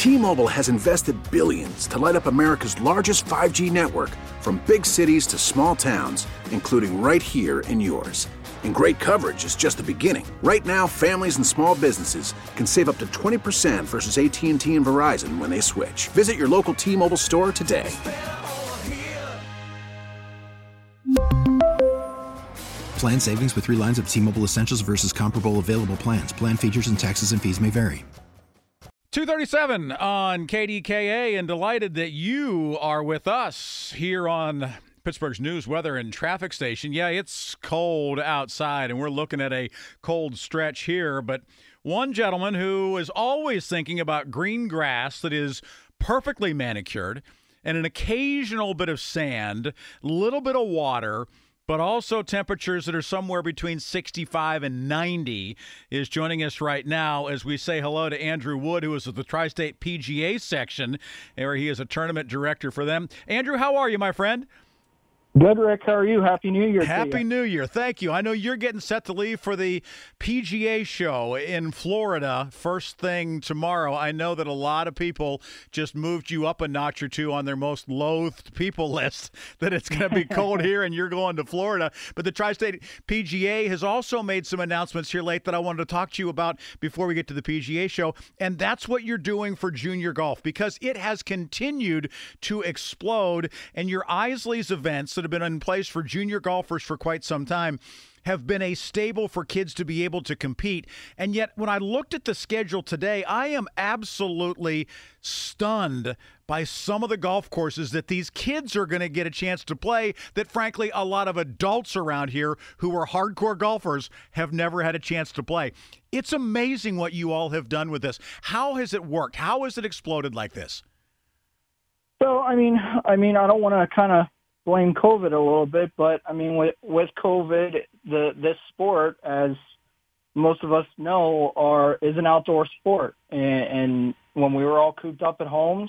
T-Mobile has invested billions to light up America's largest 5G network, from big cities to small towns, including right here in yours. And great coverage is just the beginning. Right now, families and small businesses can save up to 20% versus AT&T and Verizon when they switch. Visit your local T-Mobile store today. Plan savings with 3 lines of T-Mobile Essentials versus comparable available plans. Plan features and taxes and fees may vary. 2:37 on KDKA, and delighted that you are with us here on Pittsburgh's news, weather, and traffic station. Yeah, it's cold outside, and we're looking at a cold stretch here, but one gentleman who is always thinking about green grass that is perfectly manicured and an occasional bit of sand, little bit of water, but also temperatures that are somewhere between 65 and 90, is joining us right now as we say hello to Andrew Wood, who is at the Tri-State PGA section, where he is a tournament director for them. Andrew, how are you, my friend? Good, Rick. How are you? Happy New Year. Happy New Year. Thank you. I know you're getting set to leave for the PGA show in Florida first thing tomorrow. I know that a lot of people just moved you up a notch or two on their most loathed people list, that it's going to be cold here and you're going to Florida. But the Tri-State PGA has also made some announcements here late that I wanted to talk to you about before we get to the PGA show. And that's what you're doing for junior golf, because it has continued to explode. And your Isley's events that have been in place for junior golfers for quite some time have been a stable for kids to be able to compete. And yet, when I looked at the schedule today, I am absolutely stunned by some of the golf courses that these kids are going to get a chance to play that, frankly, a lot of adults around here who are hardcore golfers have never had a chance to play. It's amazing what you all have done with this. How has it worked? How has it exploded like this? So, I mean, I don't want to kind of blame COVID a little bit, but I mean, with COVID, this sport, as most of us know, is an outdoor sport. And when we were all cooped up at homes,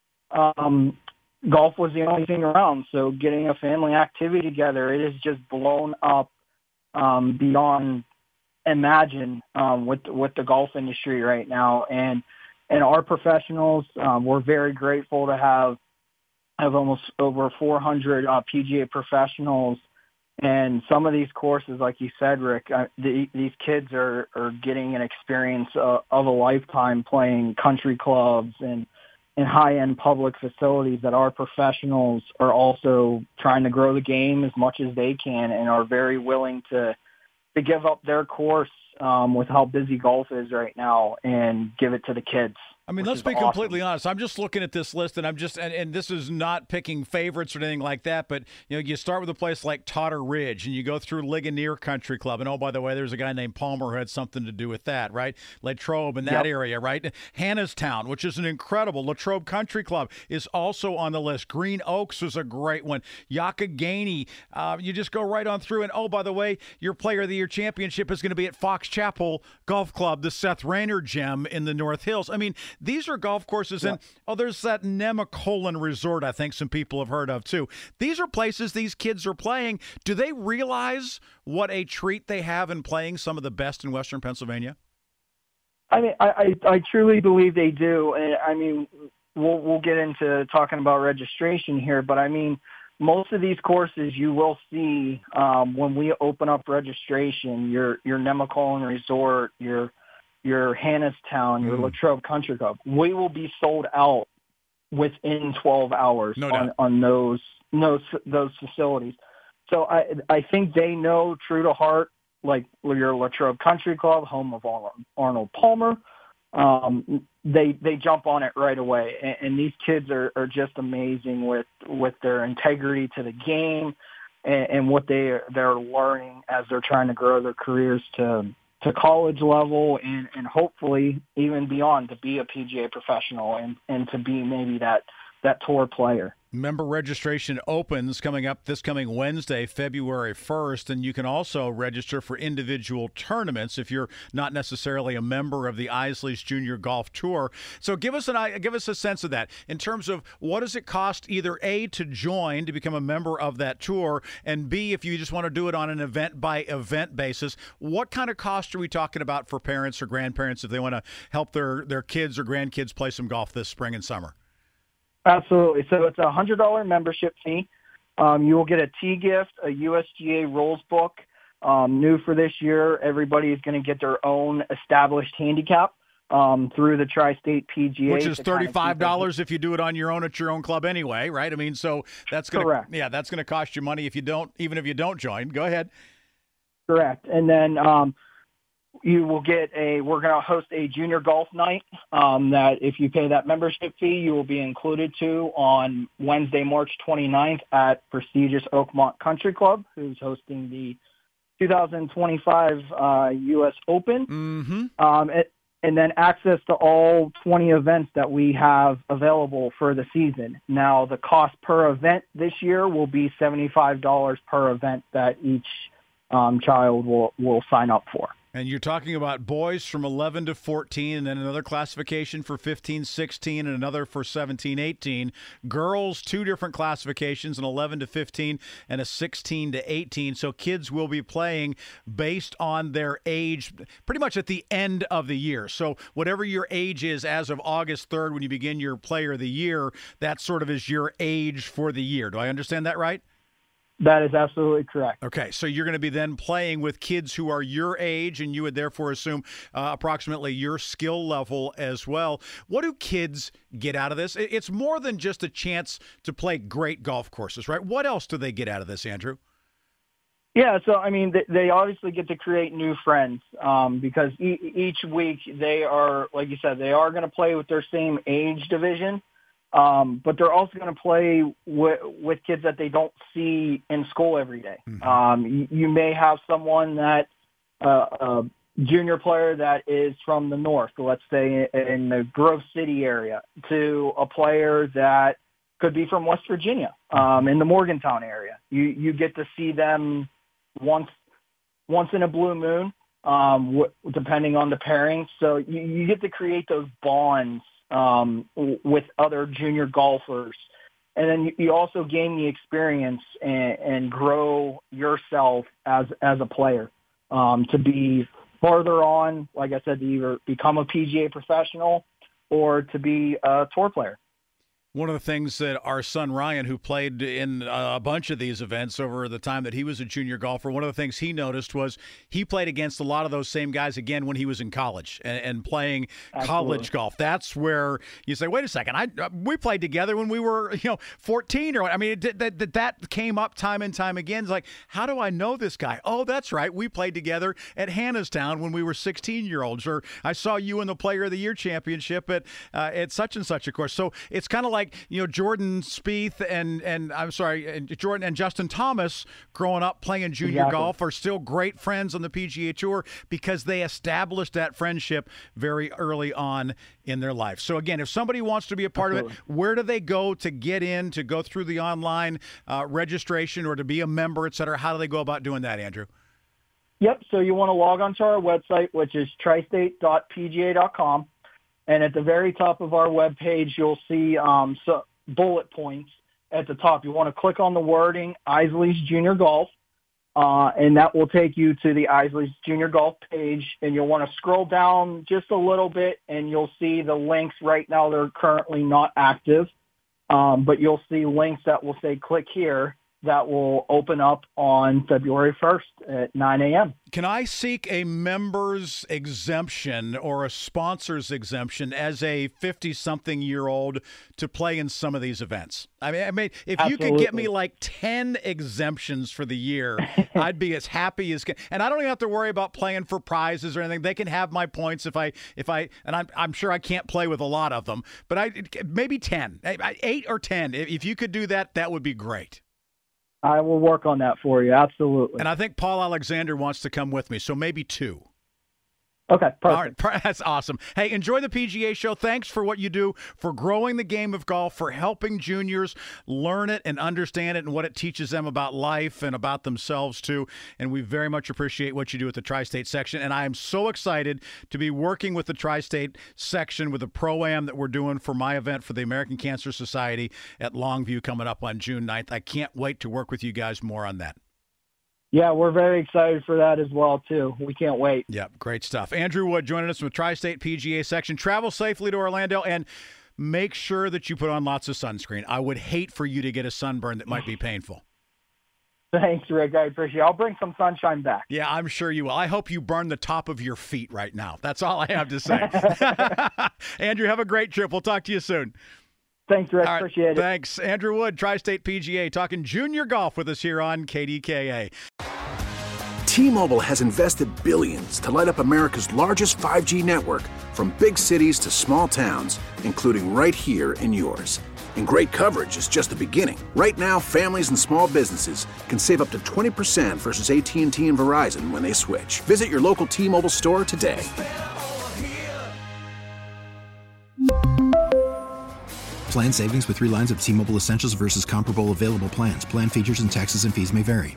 golf was the only thing around. So getting a family activity together, it has just blown up beyond imagine with the golf industry right now. And our professionals, we're very grateful to have almost over 400 PGA professionals. And some of these courses, like you said, Rick, these kids are getting an experience of a lifetime playing country clubs and in high-end public facilities that our professionals are also trying to grow the game as much as they can and are very willing to give up their course with how busy golf is right now and give it to the kids. I mean, let's be completely honest. I'm just looking at this list, and and this is not picking favorites or anything like that, but you start with a place like Totter Ridge, and you go through Ligonier Country Club, and oh, by the way, there's a guy named Palmer who had something to do with that, right? Latrobe in that area, right? Hannastown, which is an incredible. Latrobe Country Club is also on the list. Green Oaks is a great one. Youghiogheny, you just go right on through, and oh, by the way, your Player of the Year championship is going to be at Fox Chapel Golf Club, the Seth Rayner Gem in the North Hills. I mean, these are golf courses, and there's that Nemacolin Resort I think some people have heard of too. These are places these kids are playing. Do they realize what a treat they have in playing some of the best in Western Pennsylvania? I mean, I truly believe they do. And I mean, we'll get into talking about registration here, but I mean, most of these courses you will see when we open up registration, your Nemacolin Resort, your Hannastown, your Latrobe Country Club, we will be sold out within 12 hours on those facilities. So I think they know true to heart, like your Latrobe Country Club, home of Arnold Palmer, they jump on it right away. And these kids are just amazing with their integrity to the game and what they're learning as they're trying to grow their careers to college level and hopefully even beyond, to be a PGA professional and to be maybe that tour player. Member registration opens coming up this coming Wednesday, February 1st, and you can also register for individual tournaments if you're not necessarily a member of the Isley's Junior Golf Tour. So give us a sense of that in terms of what does it cost either A, to join to become a member of that tour, and B, if you just want to do it on an event-by-event basis, what kind of cost are we talking about for parents or grandparents if they want to help their kids or grandkids play some golf this spring and summer? Absolutely. So it's a $100 membership fee. You will get a tee gift, a USGA rules book. New for this year, everybody is going to get their own established handicap through the Tri-State PGA. Which is $35 if you do it on your own at your own club anyway, right? I mean, so that's going Correct. to that's going to cost you money if you don't join. Go ahead. Correct. And then you will get we're going to host a junior golf night that if you pay that membership fee, you will be included to on Wednesday, March 29th at prestigious Oakmont Country Club, who's hosting the 2025 U.S. Open. Mm-hmm. And then access to all 20 events that we have available for the season. Now, the cost per event this year will be $75 per event that each child will sign up for. And you're talking about boys from 11 to 14, and then another classification for 15, 16, and another for 17, 18. Girls, two different classifications, an 11 to 15 and a 16 to 18. So kids will be playing based on their age pretty much at the end of the year. So whatever your age is as of August 3rd when you begin your player of the year, that sort of is your age for the year. Do I understand that right? That is absolutely correct. Okay, so you're going to be then playing with kids who are your age, and you would therefore assume approximately your skill level as well. What do kids get out of this? It's more than just a chance to play great golf courses, right? What else do they get out of this, Andrew? Yeah, so, I mean, they obviously get to create new friends because each week they are, like you said, they are going to play with their same age division. But they're also going to play with kids that they don't see in school every day. Mm-hmm. You may have someone that a junior player that is from the north, let's say in the Grove City area, to a player that could be from West Virginia, in the Morgantown area. You get to see them once in a blue moon, depending on the pairing. So you get to create those bonds with other junior golfers. And then you also gain the experience and grow yourself as a player to be farther on, like I said, to either become a PGA professional or to be a tour player. One of the things that our son Ryan, who played in a bunch of these events over the time that he was a junior golfer, one of the things he noticed was he played against a lot of those same guys again when he was in college and playing college golf. That's where you say, wait a second, we played together when we were 14 or I mean that came up time and time again. It's like, how do I know this guy? Oh, that's right, we played together at Hannastown when we were 16-year-olds, or I saw you in the Player of the Year championship at such and such a course. So it's kind of like Jordan Spieth and Jordan and Justin Thomas growing up playing junior golf are still great friends on the PGA Tour because they established that friendship very early on in their life. So again, if somebody wants to be a part of it, where do they go to get in, to go through the online registration or to be a member, et cetera? How do they go about doing that, Andrew? Yep. So you want to log onto our website, which is tristate.pga.com. And at the very top of our webpage, you'll see bullet points at the top. You want to click on the wording Isley's Junior Golf, and that will take you to the Isley's Junior Golf page. And you'll want to scroll down just a little bit, and you'll see the links. Right now, they're currently not active, but you'll see links that will say click here that will open up on February 1st at 9 a.m. Can I seek a member's exemption or a sponsor's exemption as a 50-something-year-old to play in some of these events? I mean, if you could get me like 10 exemptions for the year, I'd be as happy as can. And I don't even have to worry about playing for prizes or anything. They can have my points if I and I'm sure I can't play with a lot of them, but maybe 10, 8 or 10. If you could do that, that would be great. I will work on that for you. Absolutely. And I think Paul Alexander wants to come with me, so maybe 2. Okay, perfect. All right, that's awesome. Hey, enjoy the PGA show. Thanks for what you do for growing the game of golf, for helping juniors learn it and understand it and what it teaches them about life and about themselves, too. And we very much appreciate what you do at the Tri-State section. And I am so excited to be working with the Tri-State section with the Pro-Am that we're doing for my event for the American Cancer Society at Longview coming up on June 9th. I can't wait to work with you guys more on that. Yeah, we're very excited for that as well, too. We can't wait. Yep, great stuff. Andrew Wood joining us from the Tri-State PGA section. Travel safely to Orlando and make sure that you put on lots of sunscreen. I would hate for you to get a sunburn that might be painful. Thanks, Rick. I appreciate it. I'll bring some sunshine back. Yeah, I'm sure you will. I hope you burn the top of your feet right now. That's all I have to say. Andrew, have a great trip. We'll talk to you soon. Thanks, Rick. Right, appreciate it. Thanks. Andrew Wood, Tri-State PGA, talking junior golf with us here on KDKA. T-Mobile has invested billions to light up America's largest 5G network, from big cities to small towns, including right here in yours. And great coverage is just the beginning. Right now, families and small businesses can save up to 20% versus AT&T and Verizon when they switch. Visit your local T-Mobile store today. Plan savings with 3 lines of T-Mobile Essentials versus comparable available plans. Plan features and taxes and fees may vary.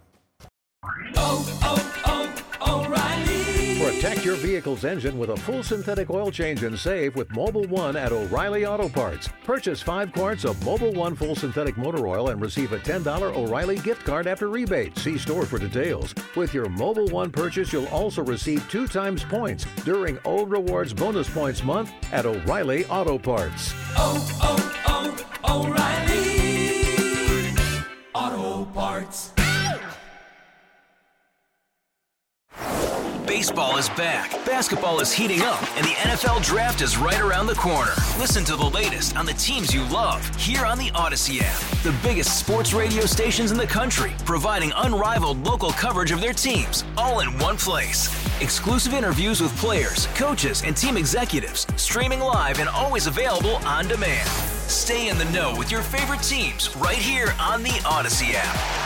Protect your vehicle's engine with a full synthetic oil change and save with Mobil 1 at O'Reilly Auto Parts. Purchase 5 quarts of Mobil 1 full synthetic motor oil and receive a $10 O'Reilly gift card after rebate. See store for details. With your Mobil 1 purchase, you'll also receive 2 times points during O Rewards Bonus Points Month at O'Reilly Auto Parts. O'Reilly Auto Parts. Baseball is back, basketball is heating up, and the NFL Draft is right around the corner. Listen to the latest on the teams you love here on the Odyssey app. The biggest sports radio stations in the country, providing unrivaled local coverage of their teams, all in one place. Exclusive interviews with players, coaches, and team executives, streaming live and always available on demand. Stay in the know with your favorite teams right here on the Odyssey app.